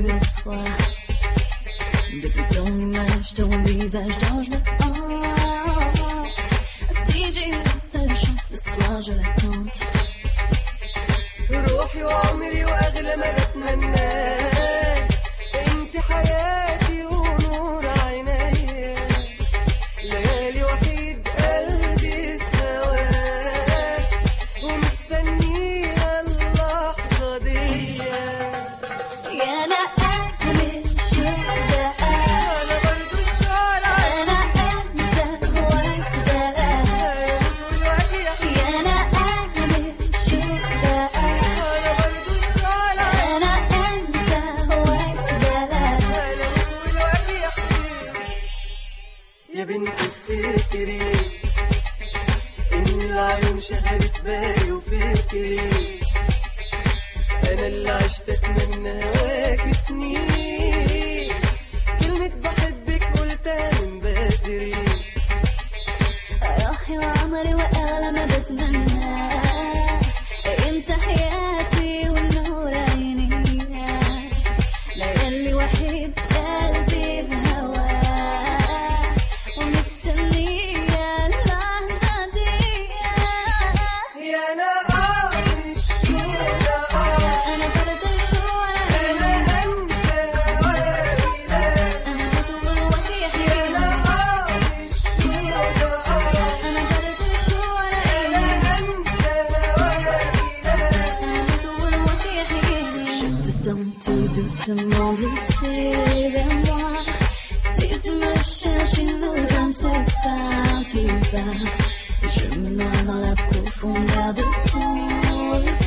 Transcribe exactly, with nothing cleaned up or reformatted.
sur toi. Depuis ton image, ton visage dont je me hante. Si j'ai une seule chance ce soir, je la tente. روحي وعمري وأغلى ما بتمناه، انت حياتي ونور عيني، ليالي وحيد قلبي في هواك، ومستنية اللحظة دي. يا أنا أجمل شهداء، أنا برضو الشارع، أنا أنسى وحدة. يا أنا أجمل شهداء، أنا برضو الشارع، أنا أنسى وحدة. يا بنتي افتكري إن العيون شهدت بالي وفكري، أنا اللي عشت أتمنى هواك سنين، كلمة بحبك قلتها من بدري. روحي وعمري وأغلى ما بتمنى، انت حياتي والنور عيني، ليالي وحيد قلبي في هواك، ومستنية اللحظة دي. يا أنا أعمل الشهداء، أنا برد الشوارع، أنا أنسى وأبينا، أنا بطول وحيح، يا أنا أعمل الشهداء، أنا برد الشوارع، أنا أنسى وأبينا. أنا بطول وحيح. Je te sens tout doucement glisser vers moi. Si tu me cherches, nos âmes se partent, tu vas. Je me noie dans la profondeur de ton regard.